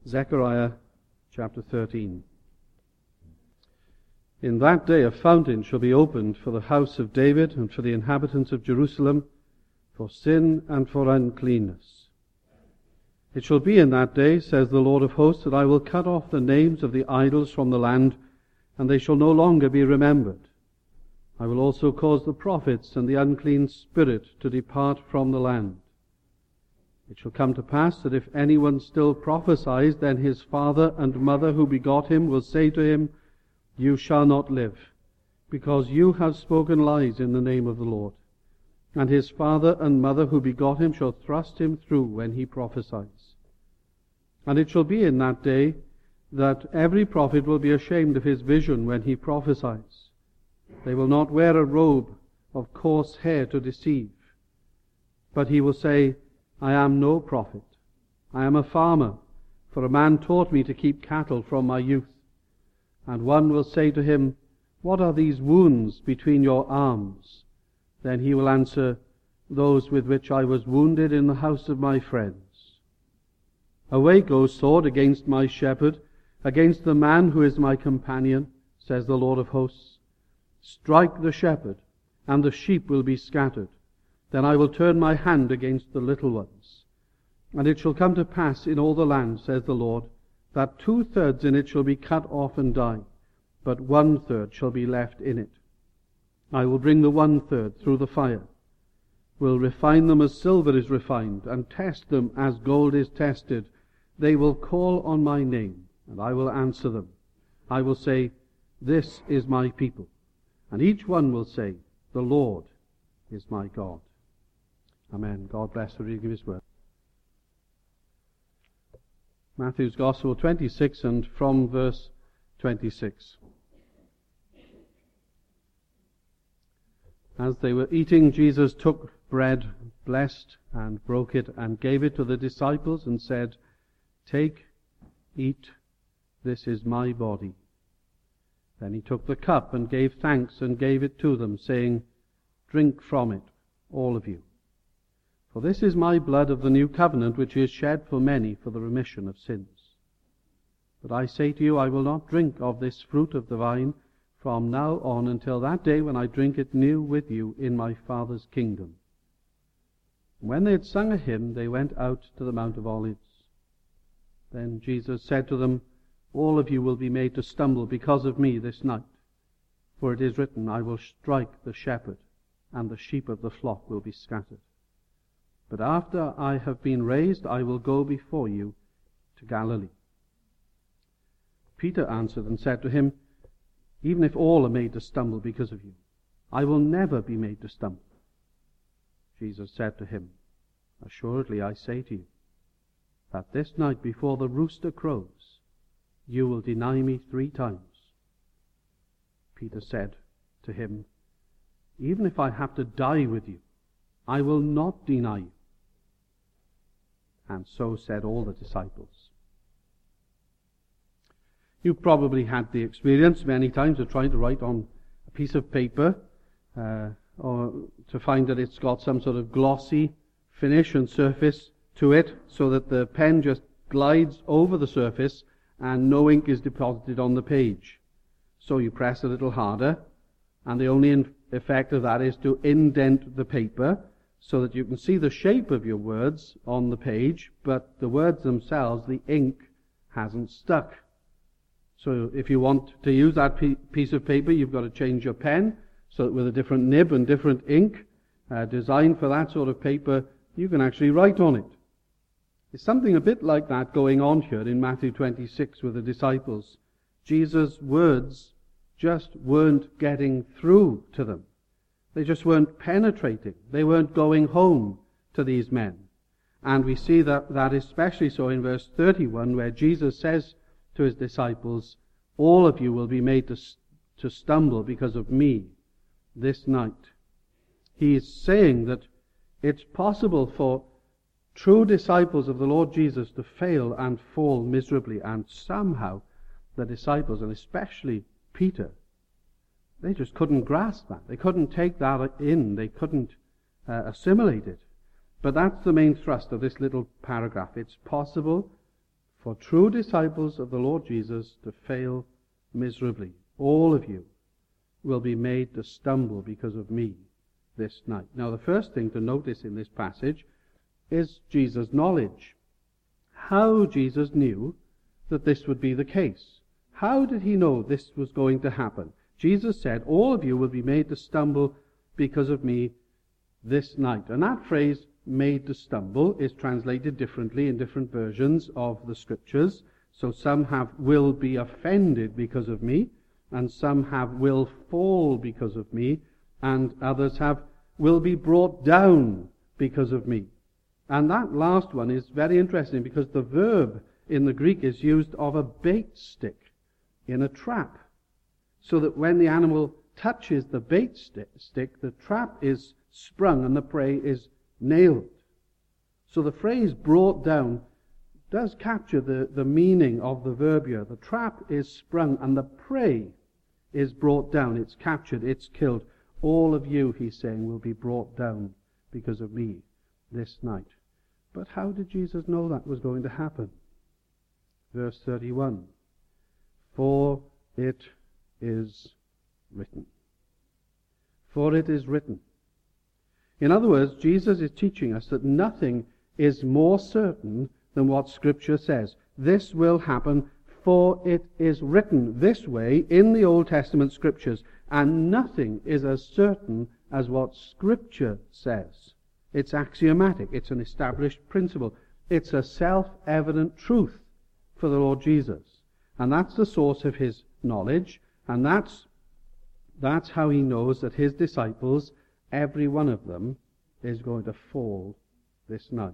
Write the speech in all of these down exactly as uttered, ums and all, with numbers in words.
Zechariah chapter thirteen. In that day a fountain shall be opened for the house of David and for the inhabitants of Jerusalem, for sin and for uncleanness. It shall be in that day, says the Lord of hosts, that I will cut off the names of the idols from the land, and they shall no longer be remembered. I will also cause the prophets and the unclean spirit to depart from the land. It shall come to pass that if anyone still prophesies, then his father and mother who begot him will say to him, You shall not live, because you have spoken lies in the name of the Lord. And his father and mother who begot him shall thrust him through when he prophesies. And it shall be in that day that every prophet will be ashamed of his vision when he prophesies. They will not wear a robe of coarse hair to deceive, but he will say, I am no prophet. I am a farmer, for a man taught me to keep cattle from my youth. And one will say to him, What are these wounds between your arms? Then he will answer, Those with which I was wounded in the house of my friends. Awake, O sword, against my shepherd, against the man who is my companion, says the Lord of hosts. Strike the shepherd, and the sheep will be scattered. Then I will turn my hand against the little ones. And it shall come to pass in all the land, says the Lord, that two-thirds in it shall be cut off and die, but one-third shall be left in it. I will bring the one-third through the fire, will refine them as silver is refined, and test them as gold is tested. They will call on my name, and I will answer them. I will say, This is my people. And each one will say, The Lord is my God. Amen. God bless the reading of his word. Matthew's Gospel twenty-six, and from verse twenty-six. As they were eating, Jesus took bread, blessed, and broke it, and gave it to the disciples, and said, Take, eat, this is my body. Then he took the cup, and gave thanks, and gave it to them, saying, Drink from it, all of you. For this is my blood of the new covenant, which is shed for many for the remission of sins. But I say to you, I will not drink of this fruit of the vine from now on until that day when I drink it new with you in my Father's kingdom. And when they had sung a hymn, they went out to the Mount of Olives. Then Jesus said to them, All of you will be made to stumble because of me this night. For it is written, I will strike the shepherd, and the sheep of the flock will be scattered. But after I have been raised, I will go before you to Galilee. Peter answered and said to him, Even if all are made to stumble because of you, I will never be made to stumble. Jesus said to him, Assuredly I say to you, that this night before the rooster crows, you will deny me three times. Peter said to him, Even if I have to die with you, I will not deny you. And so said all the disciples. You've probably had the experience many times of trying to write on a piece of paper, uh, or to find that it's got some sort of glossy finish and surface to it, so that the pen just glides over the surface and no ink is deposited on the page. So you press a little harder, and the only in- effect of that is to indent the paper so that you can see the shape of your words on the page, but the words themselves, the ink hasn't stuck. So if you want to use that p- piece of paper, you've got to change your pen, so that with a different nib and different ink uh, designed for that sort of paper, you can actually write on it. There's something a bit like that going on here in Matthew twenty-six with the disciples. Jesus' words just weren't getting through to them. They just weren't penetrating. They weren't going home to these men. And we see that, that especially so in verse thirty-one, where Jesus says to his disciples, All of you will be made to, to stumble because of me this night. He is saying that it's possible for true disciples of the Lord Jesus to fail and fall miserably, and somehow the disciples, and especially Peter, they just couldn't grasp that. They couldn't take that in. They couldn't uh, assimilate it. But that's the main thrust of this little paragraph. It's possible for true disciples of the Lord Jesus to fail miserably. All of you will be made to stumble because of me this night. Now, the first thing to notice in this passage is Jesus' knowledge. How Jesus knew that this would be the case. How did he know this was going to happen? Jesus said, all of you will be made to stumble because of me this night. And that phrase, made to stumble, is translated differently in different versions of the scriptures. So some have will be offended because of me, and some have will fall because of me, and others have will be brought down because of me. And that last one is very interesting because the verb in the Greek is used of a bait stick in a trap. So that when the animal touches the bait stick, the trap is sprung and the prey is nailed. So the phrase brought down does capture the, the meaning of the verb here. The trap is sprung and the prey is brought down. It's captured, it's killed. All of you, he's saying, will be brought down because of me this night. But how did Jesus know that was going to happen? Verse thirty-one. For it is written. For it is written. In other words, Jesus is teaching us that nothing is more certain than what Scripture says. This will happen, for it is written this way in the Old Testament Scriptures, and nothing is as certain as what Scripture says. It's axiomatic. It's an established principle. It's a self-evident truth for the Lord Jesus. And that's the source of his knowledge, and that's, that's how he knows that his disciples, every one of them, is going to fall this night.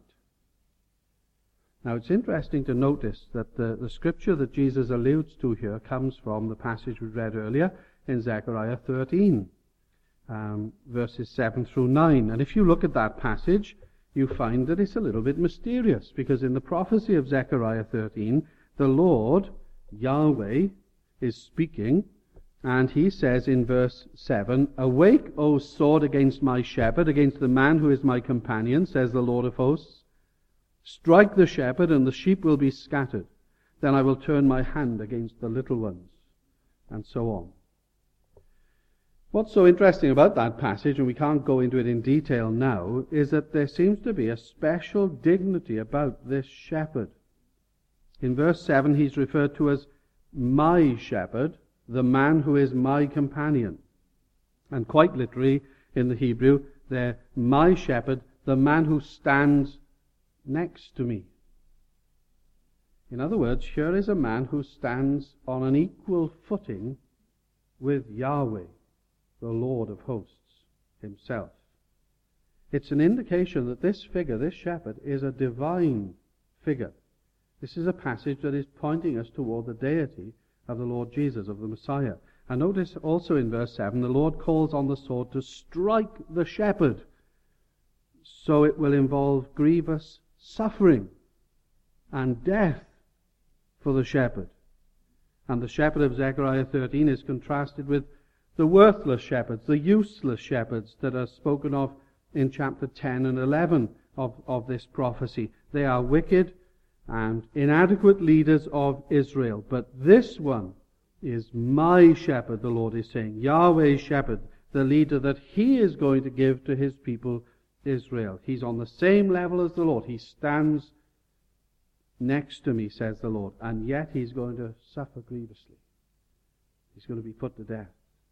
Now, it's interesting to notice that the, the scripture that Jesus alludes to here comes from the passage we read earlier in Zechariah thirteen, um, verses seven through nine. And if you look at that passage, you find that it's a little bit mysterious, because in the prophecy of Zechariah thirteen, the Lord, Yahweh, is speaking, and he says in verse seven, "Awake, O sword, against my shepherd, against the man who is my companion, says the Lord of hosts. Strike the shepherd, and the sheep will be scattered. Then I will turn my hand against the little ones," and so on. What's so interesting about that passage, and we can't go into it in detail now, is that there seems to be a special dignity about this shepherd. In verse seven, he's referred to as my shepherd, the man who is my companion. And quite literally, in the Hebrew, they're my shepherd, the man who stands next to me. In other words, here is a man who stands on an equal footing with Yahweh, the Lord of hosts himself. It's an indication that this figure, this shepherd, is a divine figure. This is a passage that is pointing us toward the deity of the Lord Jesus, of the Messiah. And notice also in verse seven, the Lord calls on the sword to strike the shepherd. So it will involve grievous suffering and death for the shepherd. And the shepherd of Zechariah thirteen is contrasted with the worthless shepherds, the useless shepherds that are spoken of in chapter ten and eleven of, of this prophecy. They are wicked and inadequate leaders of Israel. But this one is my shepherd, the Lord is saying. Yahweh's shepherd, the leader that he is going to give to his people Israel. He's on the same level as the Lord. He stands next to me, says the Lord, and yet he's going to suffer grievously. He's going to be put to death.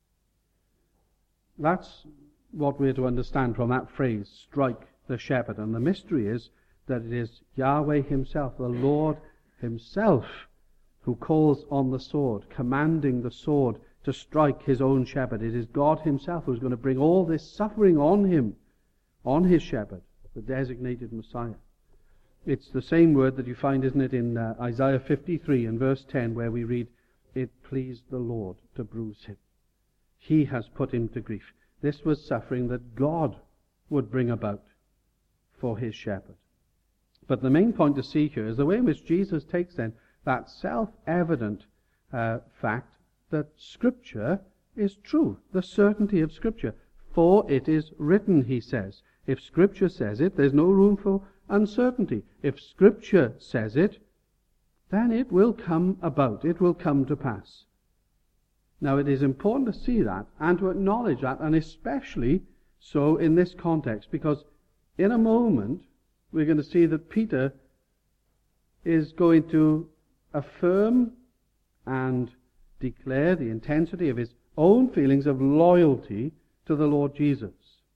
That's what we're to understand from that phrase, strike the shepherd. And the mystery is that it is Yahweh himself, the Lord himself, who calls on the sword, commanding the sword to strike his own shepherd. It is God himself who's going to bring all this suffering on him, on his shepherd, the designated Messiah. It's the same word that you find, isn't it, in uh, Isaiah fifty-three and verse ten, where we read, "It pleased the Lord to bruise him. He has put him to grief." This was suffering that God would bring about for his shepherd. But the main point to see here is the way in which Jesus takes then that self-evident uh, fact that Scripture is true, the certainty of Scripture. For it is written, he says. If Scripture says it, there's no room for uncertainty. If Scripture says it, then it will come about. It will come to pass. Now, it is important to see that and to acknowledge that, and especially so in this context, because in a moment we're going to see that Peter is going to affirm and declare the intensity of his own feelings of loyalty to the Lord Jesus.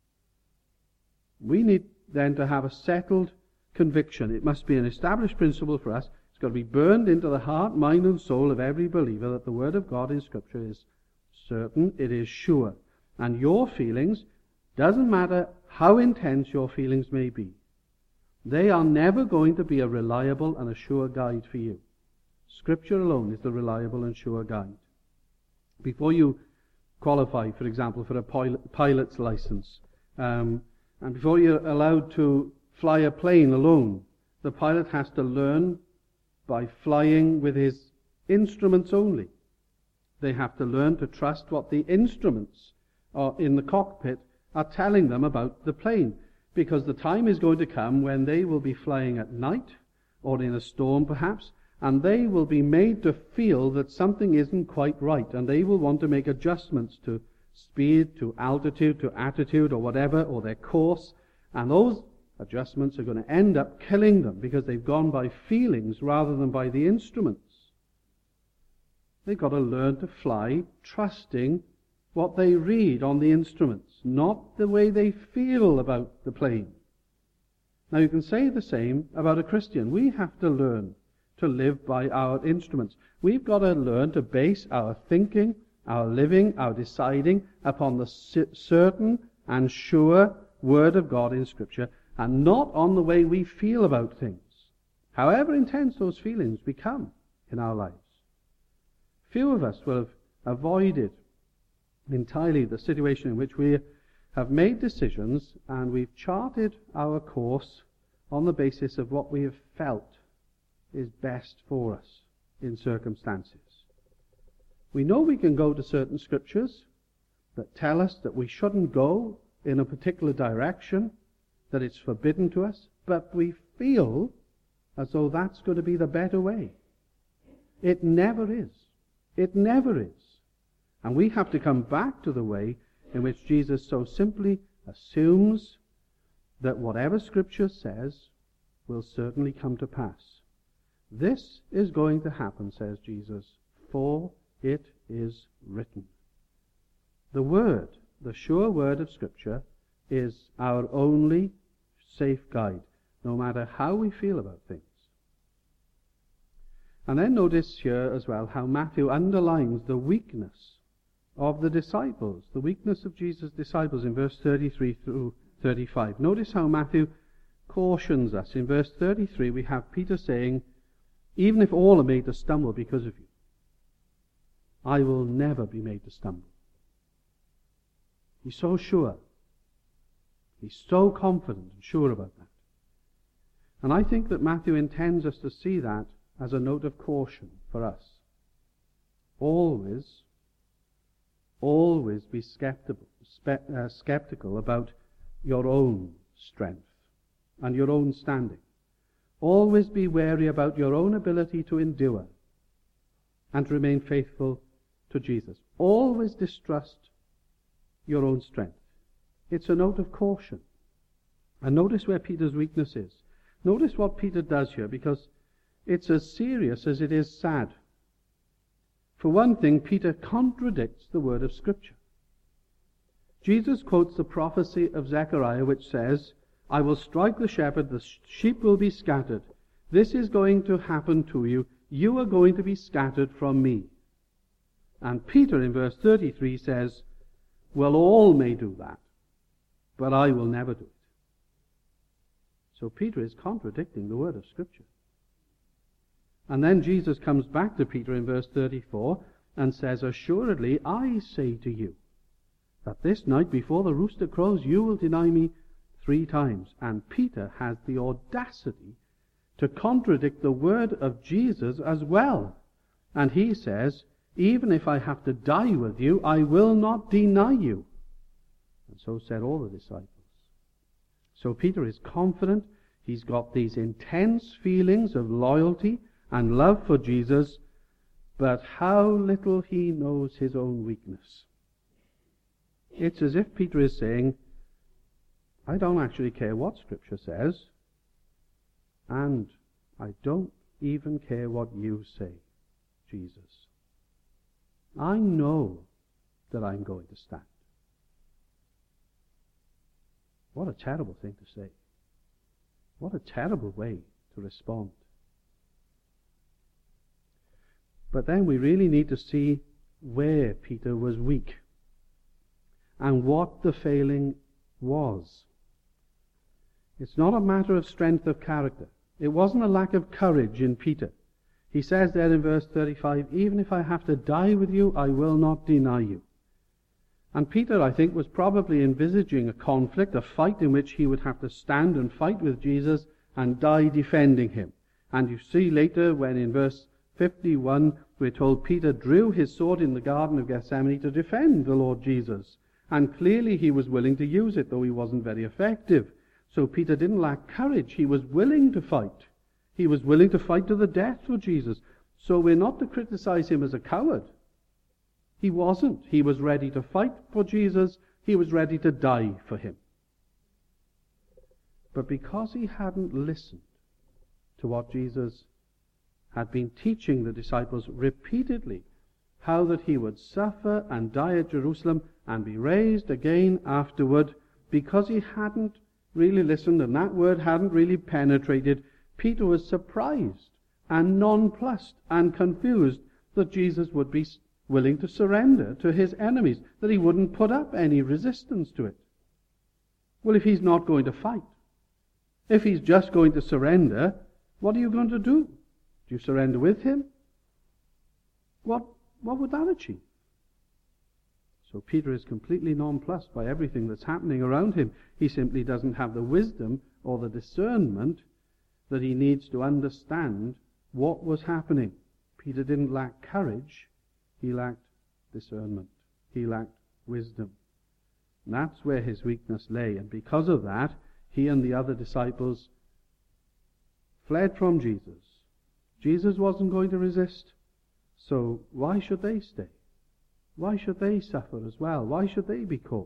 We need then to have a settled conviction. It must be an established principle for us. It's got to be burned into the heart, mind, and soul of every believer that the Word of God in Scripture is certain, it is sure. And your feelings, doesn't matter how intense your feelings may be, they are never going to be a reliable and a sure guide for you. Scripture alone is the reliable and sure guide. Before you qualify, for example, for a pilot, pilot's license, um, and before you're allowed to fly a plane alone, the pilot has to learn by flying with his instruments only. They have to learn to trust what the instruments are in the cockpit are telling them about the plane, because the time is going to come when they will be flying at night or in a storm perhaps, and they will be made to feel that something isn't quite right, and they will want to make adjustments to speed, to altitude, to attitude, or whatever, or their course, and those adjustments are going to end up killing them because they've gone by feelings rather than by the instruments. They've got to learn to fly trusting what they read on the instruments, not the way they feel about the plane. Now you can say the same about a Christian. We have to learn to live by our instruments. We've got to learn to base our thinking, our living, our deciding upon the certain and sure Word of God in Scripture, and not on the way we feel about things, however intense those feelings become in our lives. Few of us will have avoided entirely the situation in which we have made decisions and we've charted our course on the basis of what we have felt is best for us in circumstances. We know we can go to certain scriptures that tell us that we shouldn't go in a particular direction, that it's forbidden to us, but we feel as though that's going to be the better way. It never is. It never is. And we have to come back to the way in which Jesus so simply assumes that whatever Scripture says will certainly come to pass. This is going to happen, says Jesus, for it is written. The Word, the sure Word of Scripture, is our only safe guide, no matter how we feel about things. And then notice here as well how Matthew underlines the weakness of the disciples, the weakness of Jesus' disciples in verse thirty-three through thirty-five. Notice how Matthew cautions us. In verse thirty-three we have Peter saying, even if all are made to stumble because of you, I will never be made to stumble. He's so sure. He's so confident and sure about that. And I think that Matthew intends us to see that as a note of caution for us. Always, always be skeptical, spe- uh, skeptical about your own strength and your own standing. Always be wary about your own ability to endure and to remain faithful to Jesus. Always distrust your own strength. It's a note of caution. And notice where Peter's weakness is. Notice what Peter does here, because it's as serious as it is sad. For one thing, Peter contradicts the word of Scripture. Jesus quotes the prophecy of Zechariah, which says, I will strike the shepherd, the sheep will be scattered. This is going to happen to you. You are going to be scattered from me. And Peter in verse thirty-three says, well, all may do that, but I will never do it. So Peter is contradicting the word of Scripture. And then Jesus comes back to Peter in verse thirty-four and says, assuredly I say to you, that this night before the rooster crows you will deny me three times. And Peter has the audacity to contradict the word of Jesus as well. And he says, even if I have to die with you, I will not deny you. And so said all the disciples. So Peter is confident. He's got these intense feelings of loyalty and love for Jesus, but how little he knows his own weakness. It's as if Peter is saying, I don't actually care what Scripture says, and I don't even care what you say, Jesus. I know that I'm going to stand. What a terrible thing to say. What a terrible way to respond. But then we really need to see where Peter was weak and what the failing was. It's not a matter of strength of character. It wasn't a lack of courage in Peter. He says there in verse thirty-five, even if I have to die with you, I will not deny you. And Peter, I think, was probably envisaging a conflict, a fight in which he would have to stand and fight with Jesus and die defending him. And you see later when in verse fifty-one we're told Peter drew his sword in the Garden of Gethsemane to defend the Lord Jesus. And clearly he was willing to use it, though he wasn't very effective. So Peter didn't lack courage. He was willing to fight. He was willing to fight to the death for Jesus. So we're not to criticize him as a coward. He wasn't. He was ready to fight for Jesus. He was ready to die for him. But because he hadn't listened to what Jesus had been teaching the disciples repeatedly, how that he would suffer and die at Jerusalem and be raised again afterward, because he hadn't really listened and that word hadn't really penetrated, Peter was surprised and nonplussed and confused that Jesus would be willing to surrender to his enemies, that he wouldn't put up any resistance to it. Well, if he's not going to fight, if he's just going to surrender, what are you going to do? Do you surrender with him? What, what would that achieve? So Peter is completely nonplussed by everything that's happening around him. He simply doesn't have the wisdom or the discernment that he needs to understand what was happening. Peter didn't lack courage. He lacked discernment. He lacked wisdom. And that's where his weakness lay. And because of that, he and the other disciples fled from Jesus. Jesus wasn't going to resist. So why should they stay? Why should they suffer as well? Why should they be caught?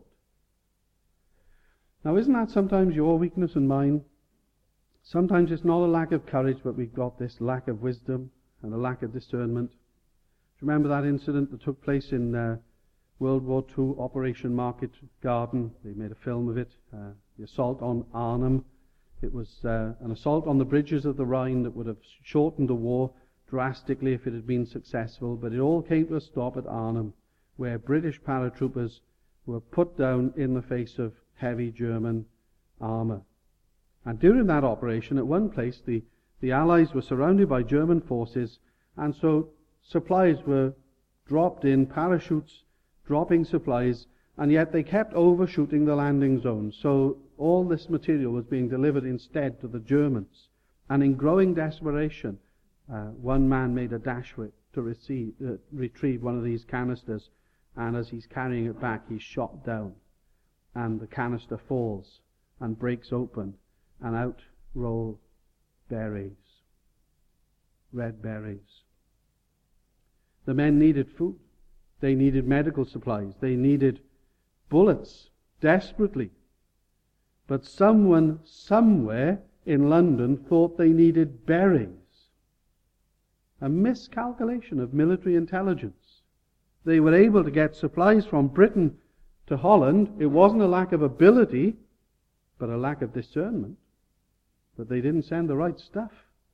Now, isn't that sometimes your weakness and mine? Sometimes it's not a lack of courage, but we've got this lack of wisdom and a lack of discernment. Do you remember that incident that took place in uh, World War Two, Operation Market Garden? They made a film of it, uh, the assault on Arnhem. It was uh, an assault on the bridges of the Rhine that would have shortened the war drastically if it had been successful, but it all came to a stop at Arnhem, where British paratroopers were put down in the face of heavy German armour. And during that operation, at one place, the, the Allies were surrounded by German forces, and so supplies were dropped in, parachutes dropping supplies, and yet they kept overshooting the landing zone. So all this material was being delivered instead to the Germans. And in growing desperation, uh, one man made a dash for it to receive, uh, retrieve one of these canisters, and as he's carrying it back, he's shot down. And the canister falls and breaks open, and out roll berets, red berets. The men needed food. They needed medical supplies. They needed bullets desperately. But someone somewhere in London thought they needed berets. A miscalculation of military intelligence. They were able to get supplies from Britain to Holland. It wasn't a lack of ability, but a lack of discernment. That they didn't send the right stuff.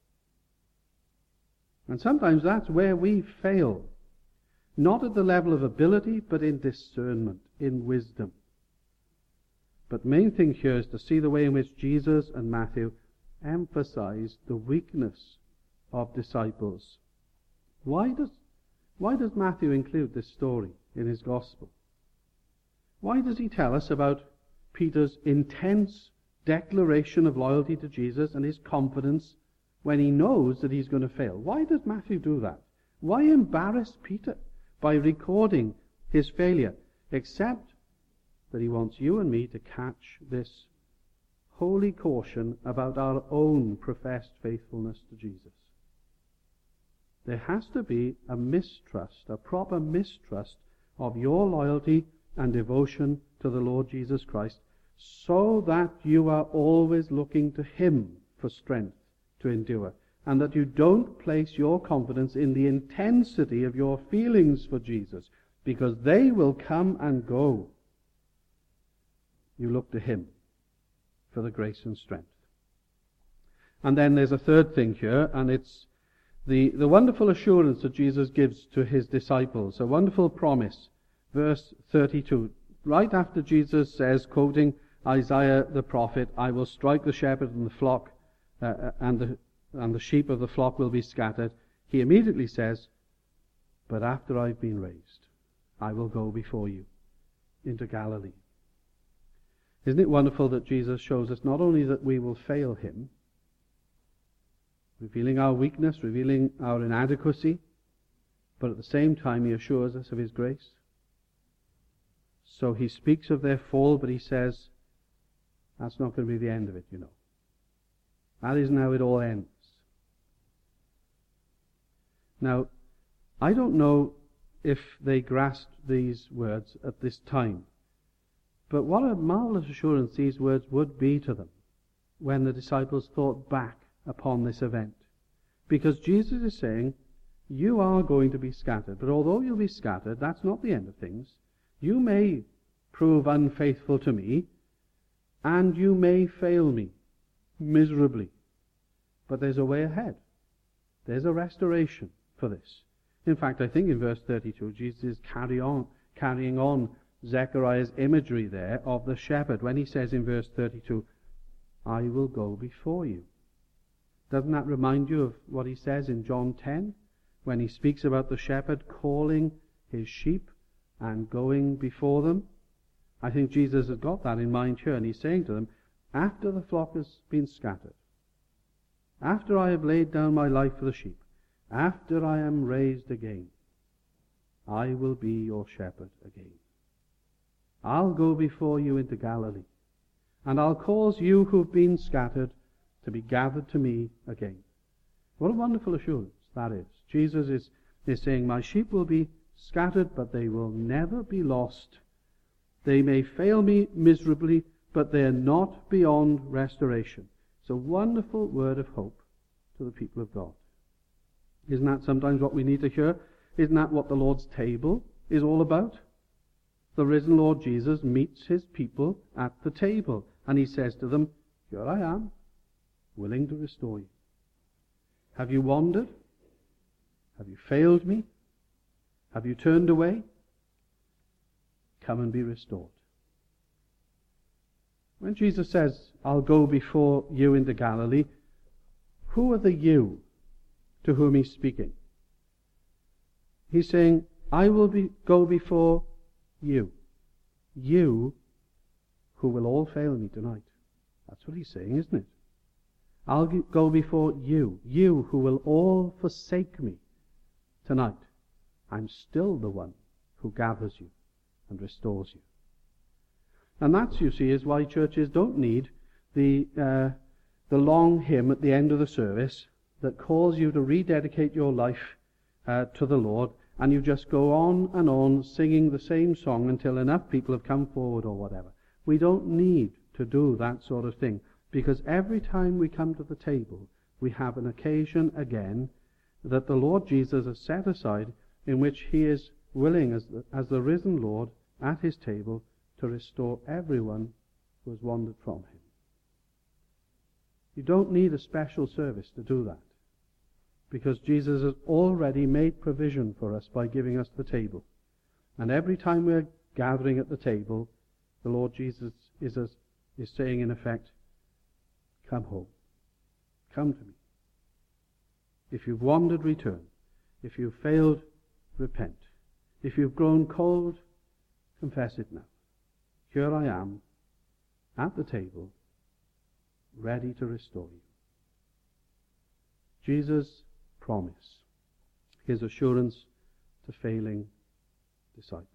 And sometimes that's where we fail. Not at the level of ability, but in discernment, in wisdom. But the main thing here is to see the way in which Jesus and Matthew emphasize the weakness of disciples. Why does, why does Matthew include this story in his gospel? Why does he tell us about Peter's intense declaration of loyalty to Jesus and his confidence when he knows that he's going to fail? Why does Matthew do that? Why embarrass Peter by recording his failure, except that he wants you and me to catch this holy caution about our own professed faithfulness to Jesus? There has to be a mistrust, a proper mistrust of your loyalty and devotion to the Lord Jesus Christ, so that you are always looking to him for strength to endure, and that you don't place your confidence in the intensity of your feelings for Jesus, because they will come and go. You look to him for the grace and strength. And then there's a third thing here, and it's the, the wonderful assurance that Jesus gives to his disciples, a wonderful promise. Verse thirty-two, right after Jesus says, quoting Isaiah the prophet, I will strike the shepherd and the flock, uh, and the and the sheep of the flock will be scattered. He immediately says, but after I've been raised, I will go before you into Galilee. Isn't it wonderful that Jesus shows us not only that we will fail him, revealing our weakness, revealing our inadequacy, but at the same time he assures us of his grace. So he speaks of their fall, but he says, that's not going to be the end of it, you know. That isn't how it all ends. Now, I don't know if they grasped these words at this time, but what a marvelous assurance these words would be to them when the disciples thought back upon this event. Because Jesus is saying, you are going to be scattered, but although you'll be scattered, that's not the end of things. You may prove unfaithful to me, and you may fail me miserably, but there's a way ahead. There's a restoration for this. In fact, I think in verse thirty-two, Jesus is carry on, carrying on Zechariah's imagery there of the shepherd when he says in verse thirty-two, I will go before you. Doesn't that remind you of what he says in John ten, when he speaks about the shepherd calling his sheep and going before them? I think Jesus has got that in mind here, and he's saying to them, after the flock has been scattered, after I have laid down my life for the sheep, after I am raised again, I will be your shepherd again. I'll go before you into Galilee, and I'll cause you who've been scattered to be gathered to me again. What a wonderful assurance that is. Jesus is, is saying, my sheep will be scattered, but they will never be lost. They may fail me miserably, but they're not beyond restoration. It's a wonderful word of hope to the people of God. Isn't that sometimes what we need to hear? Isn't that what the Lord's table is all about? The risen Lord Jesus meets his people at the table, and he says to them, here I am, willing to restore you. Have you wandered? Have you failed me? Have you turned away? Come and be restored. When Jesus says, I'll go before you into Galilee, who are the you to whom he's speaking? He's saying, I will be, go before you. You who will all fail me tonight. That's what he's saying, isn't it? I'll go before you. You who will all forsake me tonight. I'm still the one who gathers you and restores you. And that, you see, is why churches don't need the uh, the long hymn at the end of the service that calls you to rededicate your life uh, to the Lord, and you just go on and on singing the same song until enough people have come forward or whatever. We don't need to do that sort of thing, because every time we come to the table, we have an occasion again that the Lord Jesus has set aside in which he is willing, as the, as the risen Lord, at his table, to restore everyone who has wandered from him. You don't need a special service to do that, because Jesus has already made provision for us by giving us the table. And every time we're gathering at the table, the Lord Jesus is, as, is saying in effect, come home. Come to me. If you've wandered, return. If you've failed, repent. If you've grown cold, confess it now. Here I am, at the table, ready to restore you. Jesus' promise, his assurance to failing disciples.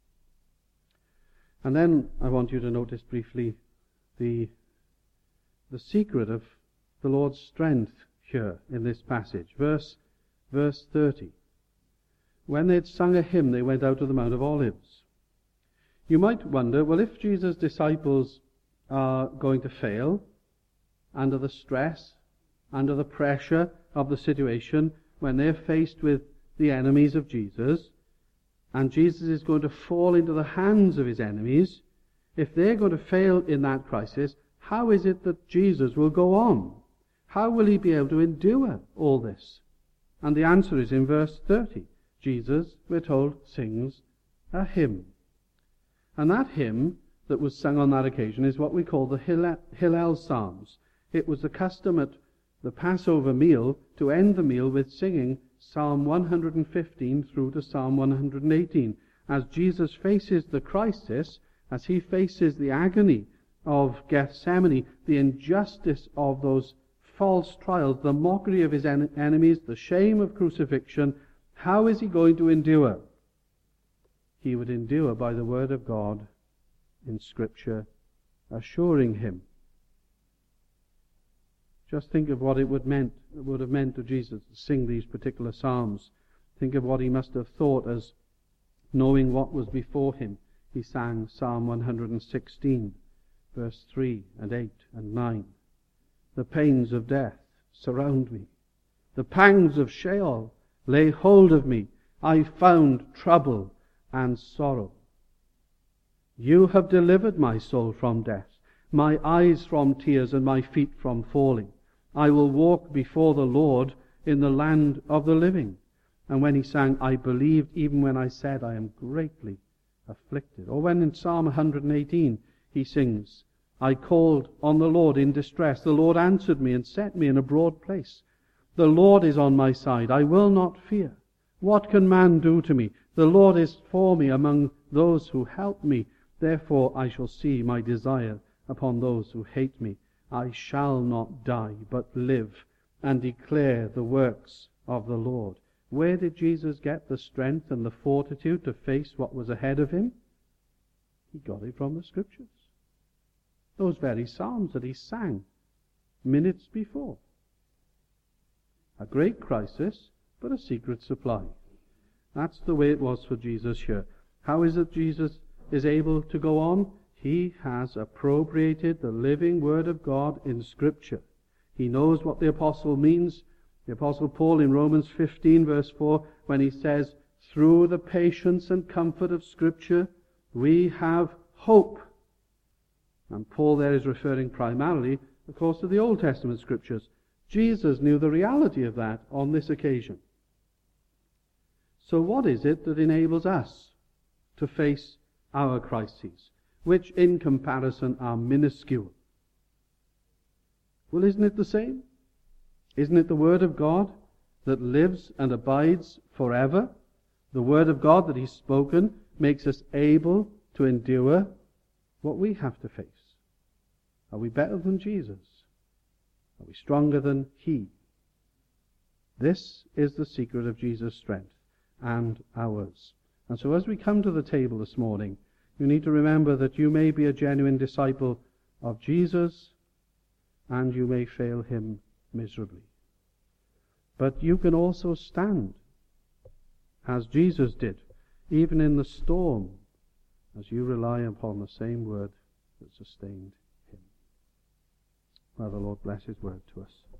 And then I want you to notice briefly the, the secret of the Lord's strength here in this passage. Verse, verse thirty. When they'd sung a hymn, they went out to the Mount of Olives. You might wonder, well, if Jesus' disciples are going to fail under the stress, under the pressure of the situation, when they're faced with the enemies of Jesus, and Jesus is going to fall into the hands of his enemies, if they're going to fail in that crisis, how is it that Jesus will go on? How will he be able to endure all this? And the answer is in verse thirty. Jesus, we're told, sings a hymn. And that hymn that was sung on that occasion is what we call the Hillel, Hillel Psalms. It was the custom at the Passover meal to end the meal with singing Psalm one hundred fifteen through to Psalm one hundred eighteen. As Jesus faces the crisis, as he faces the agony of Gethsemane, the injustice of those false trials, the mockery of his en- enemies, the shame of crucifixion, how is he going to endure? He would endure by the word of God in Scripture, assuring him. Just think of what it would meant, it would have meant to Jesus to sing these particular psalms. Think of what he must have thought as, knowing what was before him, he sang Psalm one hundred sixteen, verse three and eight and nine. The pains of death surround me. The pangs of Sheol lay hold of me. I found trouble and sorrow. You have delivered my soul from death, my eyes from tears, and my feet from falling. I will walk before the Lord in the land of the living. And when he sang, I believed even when I said, I am greatly afflicted. Or when in Psalm one hundred eighteen he sings, I called on the Lord in distress. The Lord answered me and set me in a broad place. The Lord is on my side. I will not fear. What can man do to me? The Lord is for me among those who help me. Therefore I shall see my desire upon those who hate me. I shall not die, but live and declare the works of the Lord. Where did Jesus get the strength and the fortitude to face what was ahead of him? He got it from the Scriptures. Those very psalms that he sang minutes before. A great crisis, but a secret supply. That's the way it was for Jesus here. How is it Jesus is able to go on? He has appropriated the living Word of God in Scripture. He knows what the apostle means. The apostle Paul in Romans fifteen verse four, when he says, through the patience and comfort of Scripture, we have hope. And Paul there is referring primarily, of course, to the Old Testament Scriptures. Jesus knew the reality of that on this occasion. So what is it that enables us to face our crises, which in comparison are minuscule? Well, isn't it the same? Isn't it the Word of God that lives and abides forever? The Word of God that He's spoken makes us able to endure what we have to face. Are we better than Jesus? Are we stronger than He? This is the secret of Jesus' strength and ours. And so as we come to the table this morning, you need to remember that you may be a genuine disciple of Jesus and you may fail Him miserably. But you can also stand as Jesus did, even in the storm, as you rely upon the same Word that sustained Him. May the Lord bless His word to us.